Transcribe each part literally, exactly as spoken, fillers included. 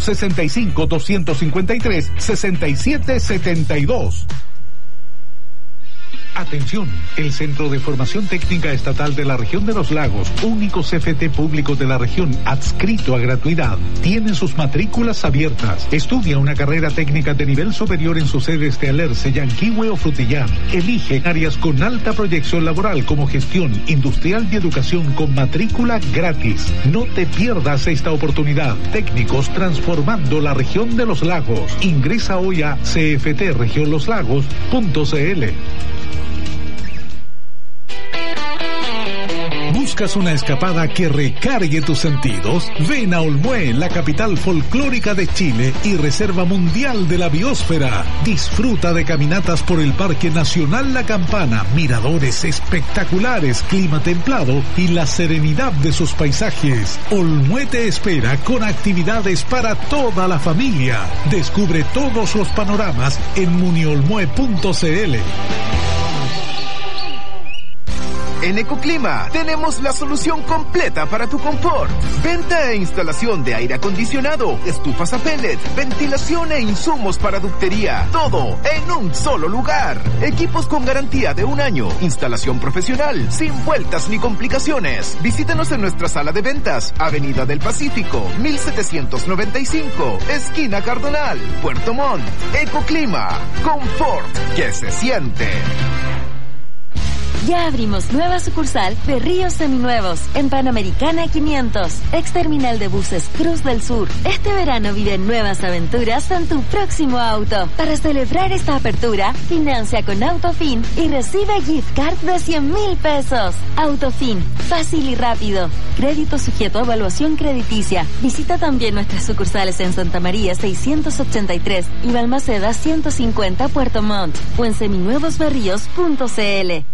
sesenta y cinco, doscientos cincuenta y tres, sesenta y siete setenta y dos. Atención, el Centro de Formación Técnica Estatal de la Región de los Lagos, único C F T público de la región adscrito a gratuidad, tiene sus matrículas abiertas. Estudia una carrera técnica de nivel superior en sus sedes de Alerce, Yanquihue o Frutillar. Elige áreas con alta proyección laboral como gestión, industrial y educación con matrícula gratis. No te pierdas esta oportunidad. Técnicos transformando la región de los lagos. Ingresa hoy a c f t región los lagos punto c l. ¿Buscas una escapada que recargue tus sentidos? Ven a Olmué, la capital folclórica de Chile y reserva mundial de la biosfera. Disfruta de caminatas por el Parque Nacional La Campana, miradores espectaculares, clima templado y la serenidad de sus paisajes. Olmué te espera con actividades para toda la familia. Descubre todos los panoramas en muniolmue punto c l. En Ecoclima tenemos la solución completa para tu confort. Venta e instalación de aire acondicionado, estufas a pellet, ventilación e insumos para ductería. Todo en un solo lugar. Equipos con garantía de un año. Instalación profesional, sin vueltas ni complicaciones. Visítanos en nuestra sala de ventas, Avenida del Pacífico, mil setecientos noventa y cinco, esquina Cardonal, Puerto Montt. Ecoclima, confort que se siente. Ya abrimos nueva sucursal de Ríos Seminuevos en Panamericana quinientos, ex terminal de buses Cruz del Sur. Este verano vive nuevas aventuras en tu próximo auto. Para celebrar esta apertura, financia con Autofin y recibe gift card de cien mil pesos. Autofin, fácil y rápido. Crédito sujeto a evaluación crediticia. Visita también nuestras sucursales en Santa María seiscientos ochenta y tres y Balmaceda ciento cincuenta Puerto Montt o en seminuevosberríos punto c l.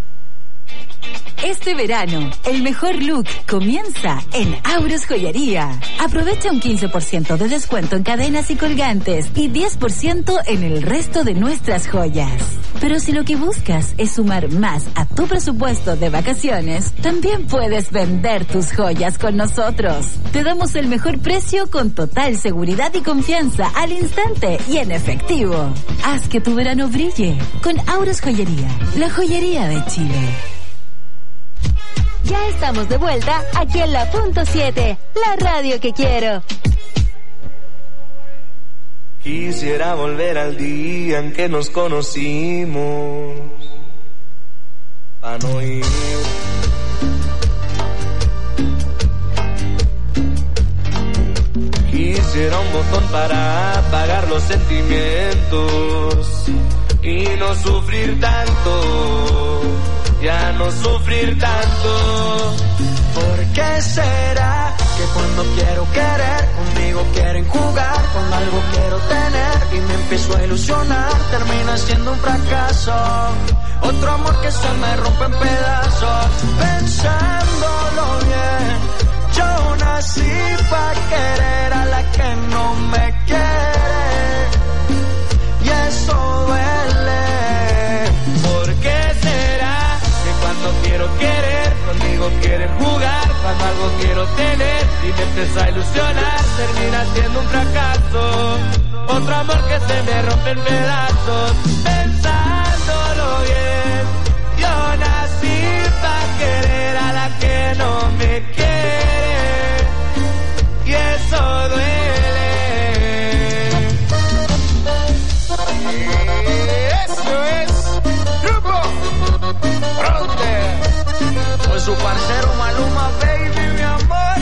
Este verano, el mejor look comienza en Auros Joyería. Aprovecha un quince por ciento de descuento en cadenas y colgantes y diez por ciento en el resto de nuestras joyas. Pero si lo que buscas es sumar más a tu presupuesto de vacaciones, también puedes vender tus joyas con nosotros. Te damos el mejor precio con total seguridad y confianza al instante y en efectivo. Haz que tu verano brille con Auros Joyería, la joyería de Chile. Ya estamos de vuelta aquí en la punto siete, la radio que quiero. Quisiera volver al día en que nos conocimos, pa' no ir. Quisiera un botón para apagar los sentimientos y no sufrir tanto. Ya no sufrir tanto. ¿Por qué será que cuando quiero querer, conmigo quieren jugar, cuando algo quiero tener y me empiezo a ilusionar, termina siendo un fracaso? Otro amor que se me rompe en pedazos. Pensándolo bien, yo nací pa' querer a la que no me quiere y eso duele. ¿Por qué será que cuando quiero querer, conmigo quieren jugar, cuando algo quiero tener y me empieza a ilusionar, termina siendo un fracaso? Otro amor que se me rompe en pedazos. Pensándolo bien, yo nací pa' querer a la que no me quiere y eso duele. Eso es Grupo Fronte con su parcero Maluma, baby, mi amor.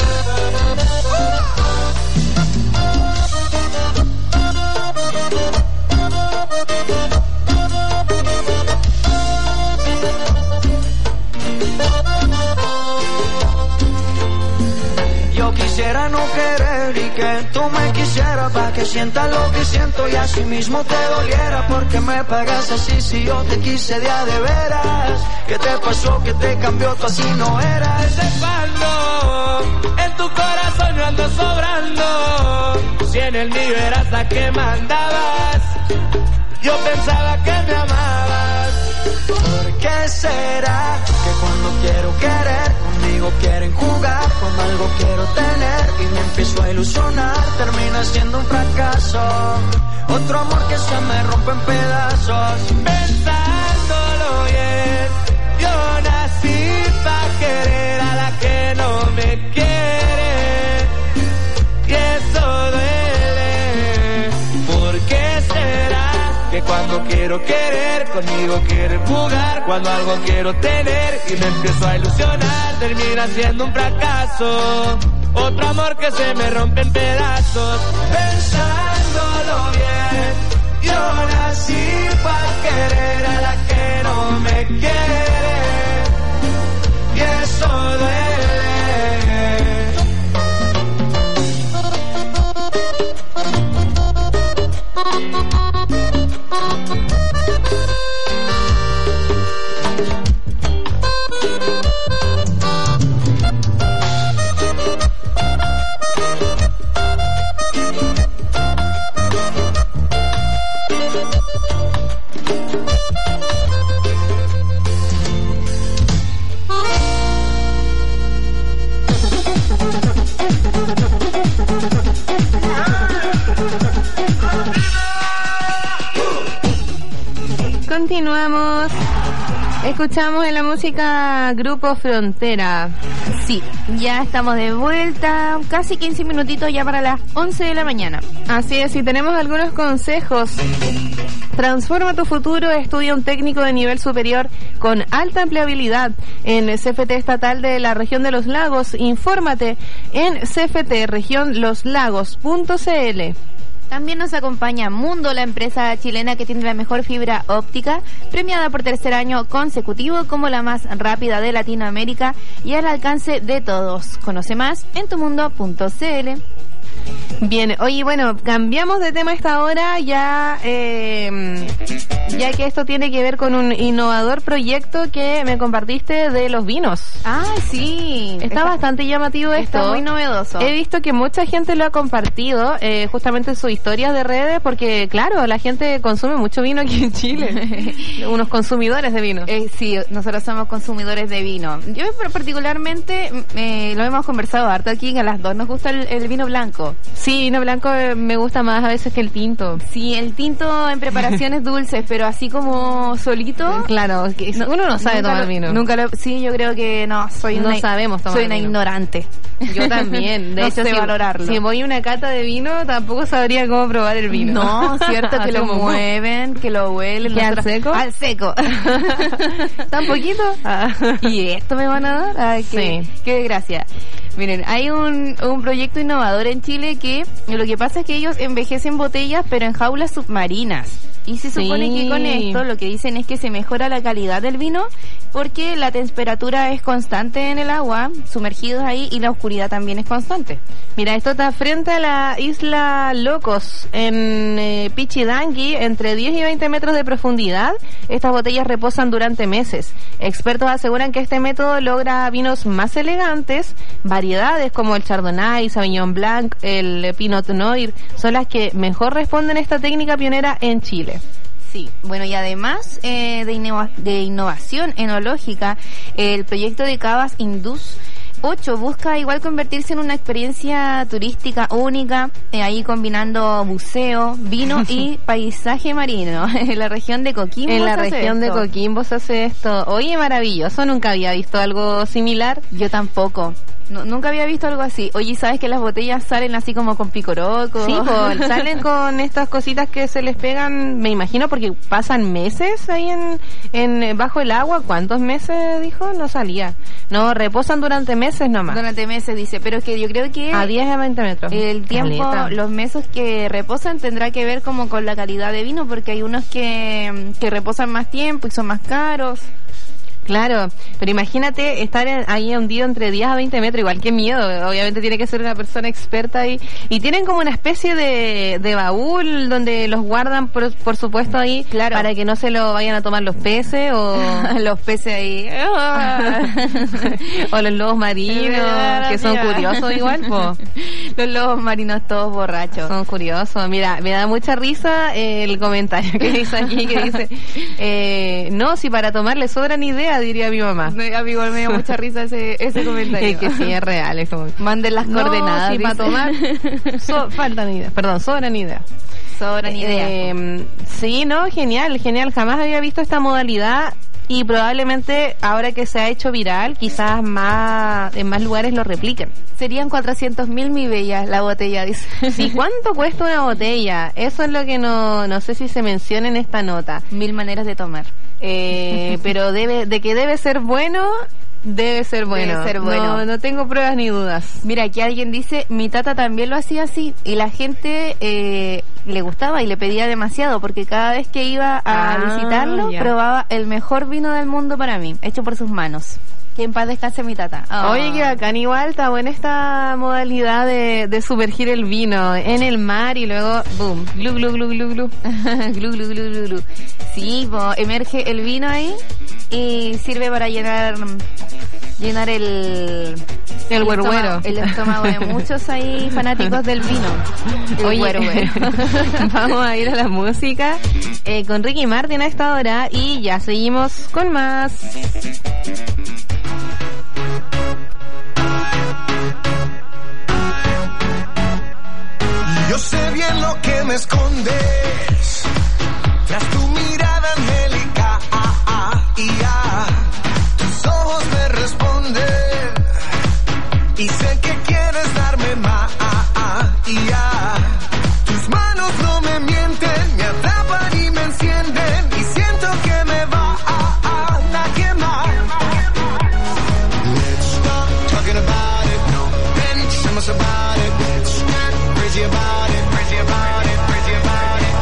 Yo quisiera no querer y que tú me quisieras pa' que sientas lo que siento y así mismo te doliera. Porque me pagas así si yo te quise de a de veras. ¿Qué te pasó? ¿Qué te cambió? Tú así no eras. Ese palo en tu corazón yo ando sobrando. Si en el mío eras la que mandabas, yo pensaba que me amabas. ¿Por qué será que cuando quiero querer, conmigo quieren jugar, cuando algo quiero tener y me empiezo a ilusionar, termina siendo un fracaso? Otro amor que se me rompe en pedazos. Pensándolo bien, yo nací pa' querer a la que no me quiere, y eso duele. ¿Por qué será que cuando quiero querer, conmigo quieren jugar, cuando algo quiero tener y me empiezo a ilusionar, termina siendo un fracaso? Otro amor que se me rompe en pedazos. Pensándolo bien, yo nací para querer a la que no me quiere, y eso duele. Continuamos. Escuchamos en la música Grupo Frontera. Sí, ya estamos de vuelta, casi quince minutitos ya para las once de la mañana. Así es, y tenemos algunos consejos. Transforma tu futuro, estudia un técnico de nivel superior con alta empleabilidad en C F T Estatal de la Región de los Lagos. Infórmate en c f t región los lagos punto c l. También nos acompaña Mundo, la empresa chilena que tiene la mejor fibra óptica, premiada por tercer año consecutivo como la más rápida de Latinoamérica y al alcance de todos. Conoce más en tu mundo punto c l. Bien, oye, bueno, cambiamos de tema a esta hora ya, eh, ya que esto tiene que ver con un innovador proyecto que me compartiste de los vinos. Ah, sí. Está, está bastante llamativo esto. Está muy novedoso. He visto que mucha gente lo ha compartido, eh, justamente en sus historias de redes, porque claro, la gente consume mucho vino aquí en Chile. Unos consumidores de vino. Eh, sí, nosotros somos consumidores de vino. Yo particularmente, eh, lo hemos conversado harto aquí, que a las dos nos gusta el, el vino blanco. Sí, vino blanco me gusta más a veces que el tinto. Sí, el tinto en preparaciones dulces, pero así como solito. Claro, que no, uno no sabe tomar lo, vino. Nunca lo, sí, yo creo que no, soy no una, sabemos tomar soy una vino. ignorante. Yo también, de no hecho, sé si, valorarlo. Si voy a una cata de vino, tampoco sabría cómo probar el vino. No, cierto que lo mueven, que lo huelen. ¿Que al seco? Al seco. ¿Tan poquito? Ah. ¿Y esto me van a dar? Ay, qué, sí. Qué desgracia. Miren, hay un, un proyecto innovador en Chile que lo que pasa es que ellos envejecen botellas pero en jaulas submarinas. Y se supone sí. que con esto lo que dicen es que se mejora la calidad del vino porque la temperatura es constante en el agua, sumergidos ahí, y la oscuridad también es constante. Mira, esto está frente a la isla Locos, en eh, Pichidangui, entre diez y veinte metros de profundidad. Estas botellas reposan durante meses. Expertos aseguran que este método logra vinos más elegantes. Variedades como el Chardonnay, Sauvignon Blanc, el Pinot Noir, son las que mejor responden a esta técnica pionera en Chile. Sí, bueno, y además eh, de, innova- de innovación enológica, el proyecto de Cavas Indus ocho busca igual convertirse en una experiencia turística única, eh, ahí combinando buceo, vino y paisaje marino. En la región de Coquimbo. En la región de Coquimbo se hace esto. Oye, maravilloso, nunca había visto algo similar. Yo tampoco. No, nunca había visto algo así. Oye, ¿sabes que las botellas salen así como con picoroco? Sí, pues, salen con estas cositas que se les pegan, me imagino, porque pasan meses ahí en, en bajo el agua. ¿Cuántos meses, dijo? No salía. No, reposan durante meses nomás. Durante meses, dice, pero es que yo creo que... A diez a veinte metros. El tiempo, Caleta. Los meses que reposan tendrá que ver como con la calidad de vino, porque hay unos que, que reposan más tiempo y son más caros. Claro, pero imagínate estar en, ahí hundido entre diez a veinte metros, igual que miedo, obviamente tiene que ser una persona experta ahí. Y tienen como una especie de, de baúl donde los guardan, por, por supuesto, ahí, claro, para que no se lo vayan a tomar los peces o los peces ahí. O los lobos marinos, que son curiosos igual, po. Los lobos marinos todos borrachos. Son curiosos. Mira, me da mucha risa el comentario que dice aquí, que dice, eh, no, si para tomar le sobran ideas, diría mi mamá. Me, amigo, me dio mucha risa ese, ese comentario. Es que sí, es real. Es como, manden las no, coordenadas. Sí, para tomar, so, faltan ideas. Perdón, sobran ideas. Sobran ideas. Eh, sí, no, genial, genial. Jamás había visto esta modalidad. Y probablemente ahora que se ha hecho viral, quizás más en más lugares lo repliquen. Serían cuatrocientos mil, mi bella, la botella, dice. ¿Y cuánto cuesta una botella? Eso es lo que no no sé si se menciona en esta nota. Mil maneras de tomar. Eh, pero debe de que debe ser bueno... Debe ser bueno. Debe ser bueno. No, no tengo pruebas ni dudas. Mira, aquí alguien dice, mi tata también lo hacía así, y la gente eh, le gustaba y le pedía demasiado, porque cada vez que iba a ah, visitarlo, ya. probaba el mejor vino del mundo para mí, hecho por sus manos. Que en paz descanse mi tata. Oh. Oye, que bacán, igual está buena esta modalidad de, de sumergir el vino en el mar y luego, boom, glu, glu, glu, glu, glu. Glu, glu, glu, glu, glu. Sí, po, emerge el vino ahí y sirve para llenar llenar el el güero el estómago de muchos ahí fanáticos del vino. El Oye, güero, güero. Vamos a ir a la música eh, con Ricky Martin a esta hora y ya seguimos con más. Yo sé bien lo que me escondes tras tu mirada angélica, ah, ah, y ah, tus ojos me responden y sé que quieres darme más, ah, ah, y ah, tus manos no me mienten, me atrapan y me encienden y siento que me va a, a, a quemar. Let's stop talking about it, no, then tell us about it, let's get crazy about it, crazy about it, crazy about it.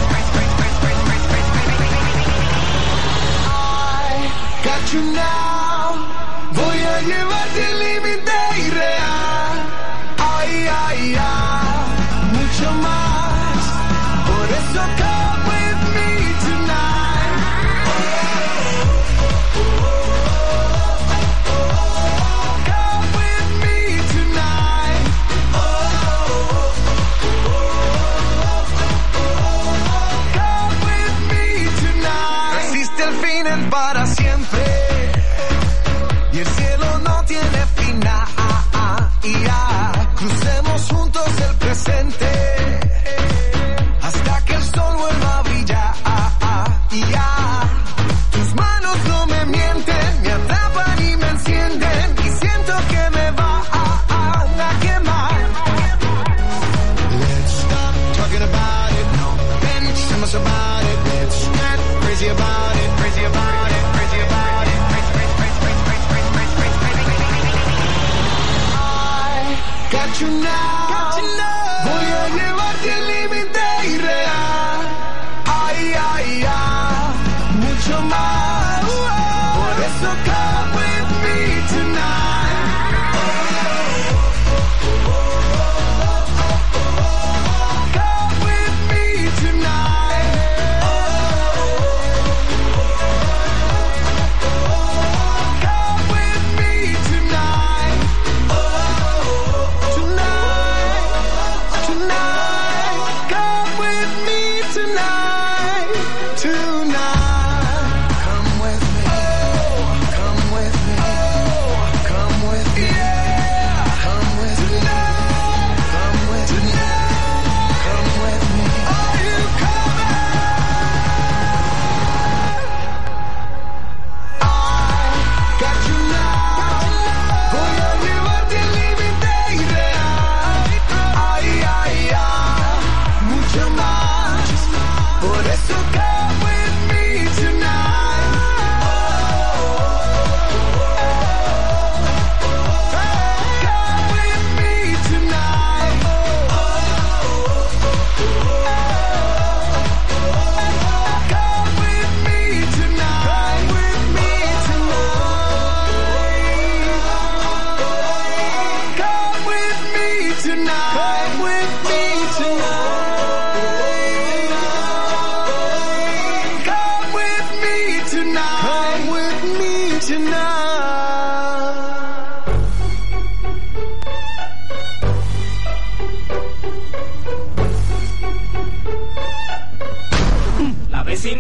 Got you now, voy a llevarte al límite irreal, ay, ay, ay, mucho más, por eso come with me tonight. Come with me tonight. Come with me tonight. No existe el fin en para siempre. Y el cielo no tiene final, ah, ah, y ah, crucemos juntos el presente hasta que el sol vuelva a brillar, ah, ah, y ah, tus manos no me mienten, me atrapan y me encienden y siento que me va a, a, a quemar. Let's stop talking about it, no, then tell us about it, let's get crazy about it, crazy about it, crazy about it. Got you now, got you now. Voy a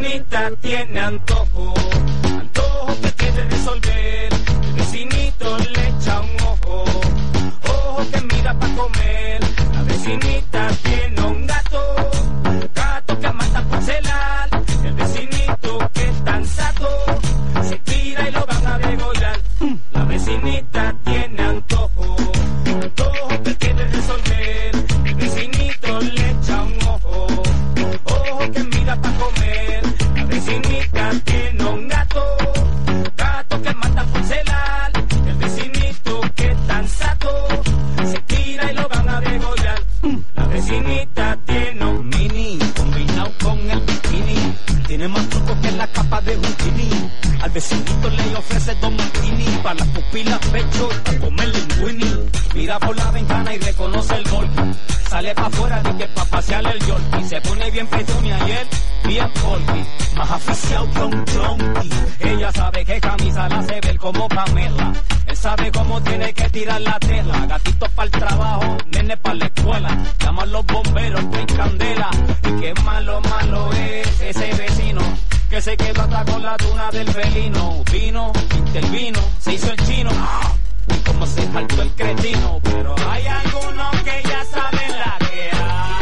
vecinita tiene antojo, antojo que quiere resolver. El vecinito le echa un ojo, ojo que mira pa' comer. La vecinita tiene un gato, gato que mata por celar. El vecinito que es tan sato, se tira y lo van a degollar. La vecinita tiene antojo, antojo que quiere resolver. El vecinito le echa un ojo, ojo que mira pa' comer. La vecinita tiene un gato, gato que mata por celar. El vecinito que es tan sato, se tira y lo van a degollar. La vecinita tiene un mini, combinado con el bikini. Tiene más trucos que la capa de un kini. Al vecinito le ofrece dos martini, para las pupilas pecho, para comer linguini. Mira por la ventana y reconoce el golpe. Sale pa' afuera de que pa' pasear el yorkie. Se pone bien petunia y él bien polky, más aficiado que un tronqui. Ella sabe que camisa la hace ver como Pamela. Él sabe cómo tiene que tirar la tela. Gatito para el trabajo, nene para la escuela. Llama a los bomberos, traen candela. Y qué malo, malo es ese vecino que se quedó atrás con la tuna del felino. Vino, intervino, se hizo el chino. Y como se saltó el cretino. Pero hay algunos que ya saben la que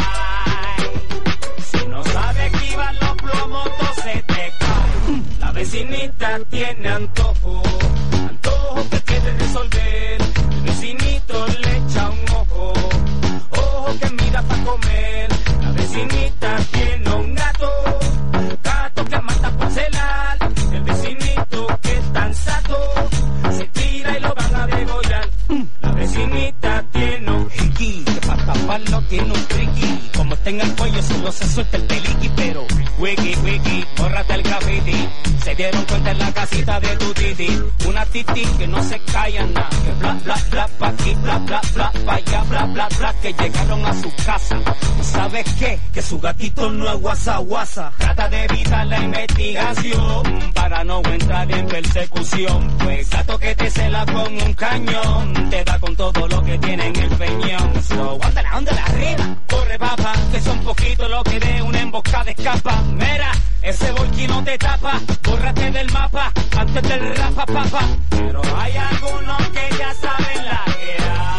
hay. Si no sabes esquivar los plomos, se te cae. La vecinita tiene antojo, antojo que quiere resolver. El vecinito le echa un ojo, ojo que mira pa' comer. La vecinita tiene un gato, gato que mata por celar. El vecinito que es tan sato, se tira y lo van a degollar. La vecinita tiene un hiki, que pa' taparlo tiene un triqui. Como está en el cuello solo se suelta el peliqui. Pero wiki, wiki, bórrate el graffiti. Se dieron cuenta en la casita de tu titi. Una titi que no se calla nada, que bla bla bla pa' aquí, bla bla bla pa' allá, bla bla bla, que llegaron a su casa. ¿Y sabes qué? Que su gatito no es guasa guasa. Trata de evitar la investigación para no entrar en persecución. Pues gato que te cela con un cañón, te da con todo lo que tiene en el peñón. So, ándala, ándala arriba, corre papa, que son poquitos lo que de una emboscada escapa. Mira, ese volquí no te tapa, bórrate del mapa antes del rafa papa. Pero hay algunos que ya saben la que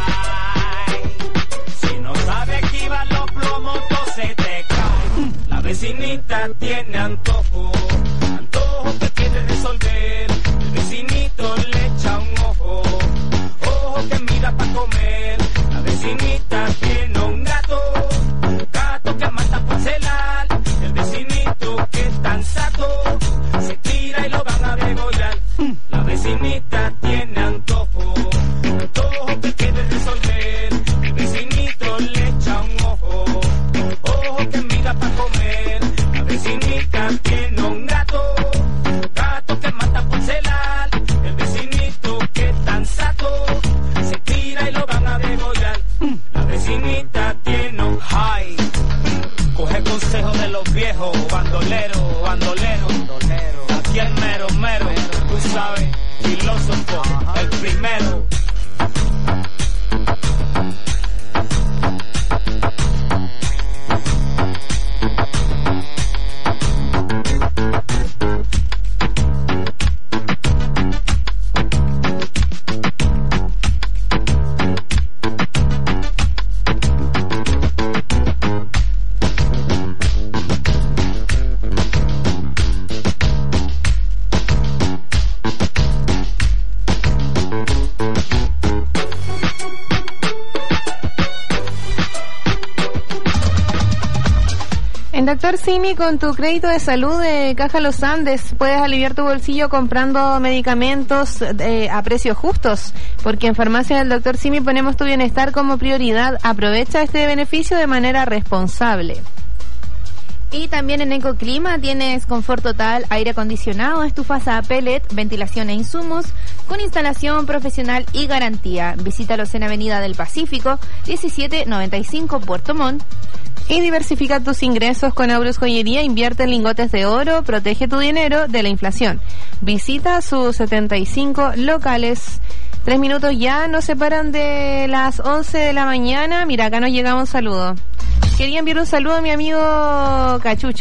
hay. Si no sabes esquivar los plomos, todo se te cae. La vecinita tiene antojo, antojo que quiere resolver. El vecinito le echa un ojo, ojo que mira pa' comer. La vecinita tiene un gato, gato que mata por celar. El vecinito que es tan sato, se tira y lo van a degollar. La vecinita tiene antojo, antojo que quiere resolver. El vecinito le echa un ojo, ojo que mira pa' comer. La vecinita tiene un gato, gato que mata por celar. El vecinito que es tan sato, se tira y lo van a degollar. La vecinita tiene un high, coge consejo de los viejos, bandolero, bandolero, bandolero. Aquí el mero, mero, tú sabes, filósofo, el primero. Doctor Simi, con tu crédito de salud de Caja Los Andes puedes aliviar tu bolsillo comprando medicamentos eh, a precios justos, porque en Farmacia del Doctor Simi ponemos tu bienestar como prioridad. Aprovecha este beneficio de manera responsable. Y también en Ecoclima tienes confort total, aire acondicionado, estufas a pellet, ventilación e insumos, con instalación profesional y garantía. Visítalos en Avenida del Pacífico, diecisiete noventa y cinco, Puerto Montt. Y diversifica tus ingresos con Aurus Joyería. Invierte en lingotes de oro, protege tu dinero de la inflación. Visita sus setenta y cinco locales. Tres minutos ya nos separan de las once de la mañana. Mira, acá nos llega un saludo. Quería enviar un saludo a mi amigo Cachucho.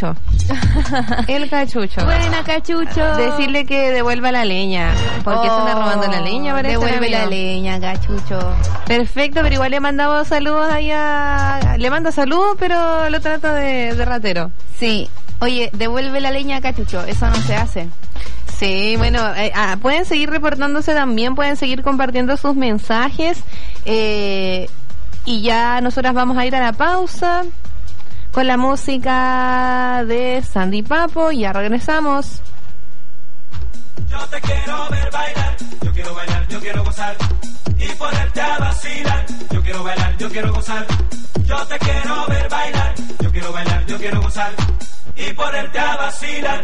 El cachucho. Buena, cachucho. Decirle que devuelva la leña. Porque oh, se anda robando la leña, parece. Devuelve la leña, cachucho. Perfecto, pero igual le mandamos saludos ahí a... Le manda saludos, pero lo trata de, de ratero. Sí. Oye, devuelve la leña, cachucho. Eso no se hace. Sí, bueno, eh, ah, pueden seguir reportándose también, pueden seguir compartiendo sus mensajes. Eh, y ya nosotras vamos a ir a la pausa con la música de Sandy Papo. Ya regresamos. Yo te quiero ver bailar, yo quiero bailar, yo quiero gozar y ponerte a vacilar. Yo quiero bailar, yo quiero gozar. Yo te quiero ver bailar, yo quiero bailar, yo quiero gozar y ponerte a vacilar.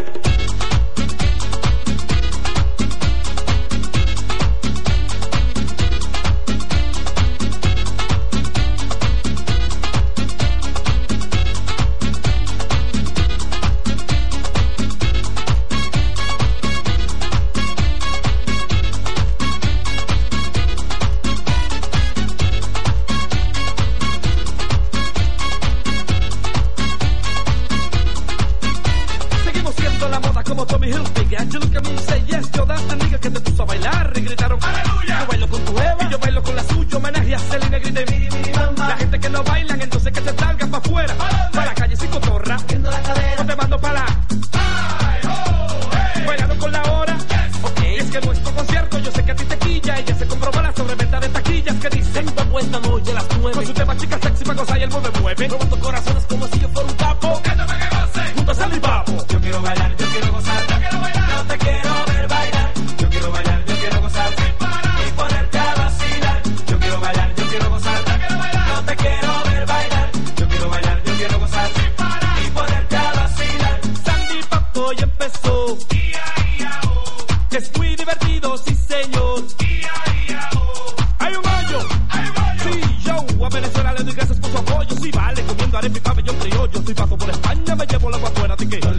Como Tommy Hilfiger, and you look at me and say yes, yo that's the nigga que te puso a bailar y gritaron aleluya. Yo bailo con tu Eva y yo bailo con la suya, homenaje a Selena, grité mi, mi, mamá. La gente que no bailan, entonces que se salgan pa' afuera, pa' la calle sin cotorra, la cadera, no te mando pa' la ay, oh, hey. Bailando con la hora, yes. Okay. Y es que nuestro concierto, yo sé que a ti te quilla, y ya se comprobó la sobreventa de taquillas que dicen va puesta noche a las nueve, con su tema chica sexy pa' gozar y el mueve mueve, robando corazones como si yo fuera un capo, cántame que goce, junto a Sandy Papo. Yo quiero bailar, yo quiero gozar, yo quiero bailar, yo te quiero ver bailar, yo quiero bailar, yo quiero gozar, sin parar, y ponerte a vacilar. Yo quiero bailar, yo quiero gozar, yo quiero bailar, yo te quiero ver bailar, yo quiero bailar, yo quiero gozar, sin parar, y ponerte a vacilar. Sandy Papo ya empezó, ia, ia, oh. Es muy divertido, sí señor, ia, ia, oh. Hay un gallo, hay un gallo, sí, yo a Venezuela le doy gracias por su apoyo, sí vale, comiendo arepa y pabellón criollo, si paso por España me llevo la agua afuera, así que